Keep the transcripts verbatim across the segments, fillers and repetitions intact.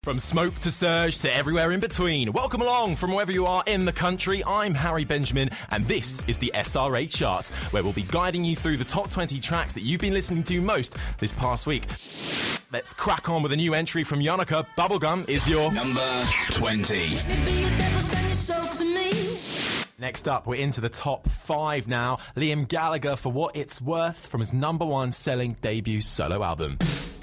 From Smoke to Surge to everywhere in between. Welcome along from wherever you are in the country. I'm Harry Benjamin, and this is the S R A Chart, where we'll be guiding you through the top twenty tracks that you've been listening to most this past week. Let's crack on with a new entry from Yannicka. Bubblegum is your number twenty. Next up, we're into the top five now. Liam Gallagher for What It's Worth from his number one selling debut solo album.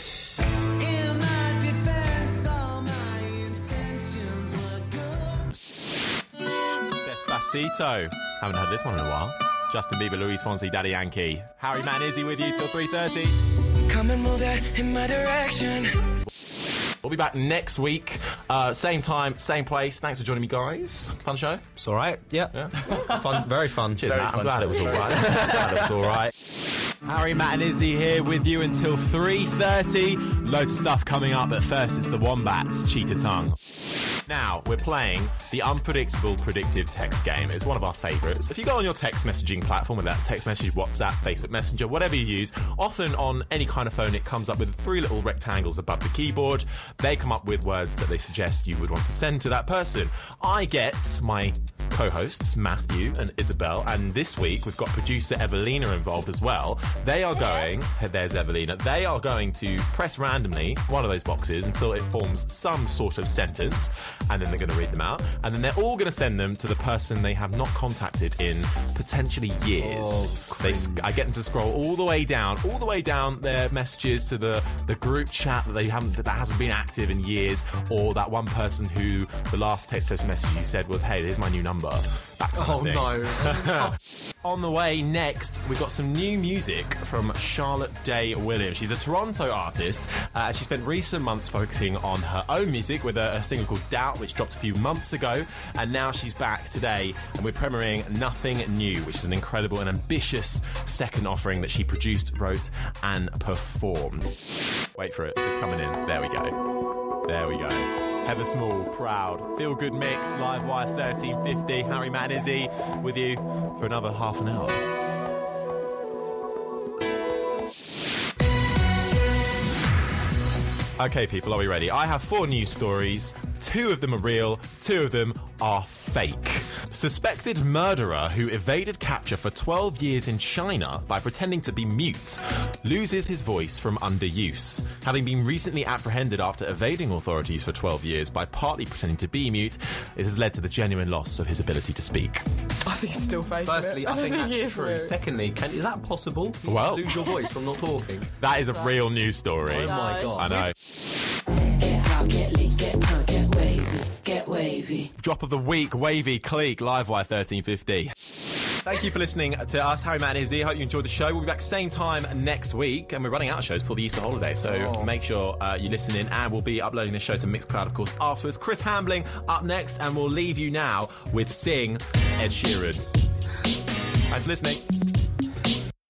Despacito. Haven't heard this one in a while. Justin Bieber, Luis Fonsi, Daddy Yankee. Harry Mann Izzy with you till three thirty. Come and move that in my direction. We'll be back next week. Uh, same time, same place. Thanks for joining me, guys. Fun show? It's all right. Yeah. yeah. Fun, very fun. Cheers, very Matt. fun I'm glad show. it was all right. I'm glad it was all right. Harry, Matt and Izzy here with you until three thirty. Loads of stuff coming up, but first it's the Wombats, Cheetah Tongue. Now, we're playing the Unpredictable Predictive Text game. It's one of our favourites. If you go on your text messaging platform, whether that's text message, WhatsApp, Facebook Messenger, whatever you use, often on any kind of phone it comes up with three little rectangles above the keyboard. They come up with words that they suggest you would want to send to that person. I get my co-hosts, Matthew and Isabel, and this week we've got producer Evelina involved as well. They are going, there's Evelina, they are going to press randomly one of those boxes until it forms some sort of sentence, and then they're going to read them out, and then they're all going to send them to the person they have not contacted in potentially years. Oh, they, I get them to scroll all the way down, all the way down their messages to the, the group chat that they haven't, that hasn't been active in years, or that one person who the last text message you said was, hey, here's my new number. That kind Oh of thing. no. On the way next, we've got some new music from Charlotte Day Williams. She's a Toronto artist. Uh, she spent recent months focusing on her own music with a, a single called Doubt, which dropped a few months ago. And now she's back today, and we're premiering Nothing New, which is an incredible and ambitious second offering that she produced, wrote, and performed. Wait for it. It's coming in. There we go. There we go. Heather Small, Proud, Feel Good Mix, Livewire thirteen fifty, Harry, Matt and Izzy with you for another half an hour. Okay, people, are we ready? I have four news stories. Two of them are real, two of them are fake. Suspected murderer who evaded capture for twelve years in China by pretending to be mute loses his voice from underuse. Having been recently apprehended after evading authorities for twelve years by partly pretending to be mute, it has led to the genuine loss of his ability to speak. I think he's still faking Firstly, it. I think he that's is true. real. Secondly, can, is that possible? You Well- lose your voice from not talking. That is a real news story. Oh my Nice. god. I know. Get hot, get lit, get drunk, get wavy, get wavy. Drop of the week, Wavy Cleek, Livewire thirteen fifty. Thank you for listening to us, Harry, Matt and Izzy. I hope you enjoyed the show. We'll be back same time next week, and we're running out of shows for the Easter holiday, so Oh. make sure uh, you listen in, and we'll be uploading this show to Mixcloud, of course, afterwards. Chris Hambling up next, and we'll leave you now with Sing, Ed Sheeran. Thanks for listening.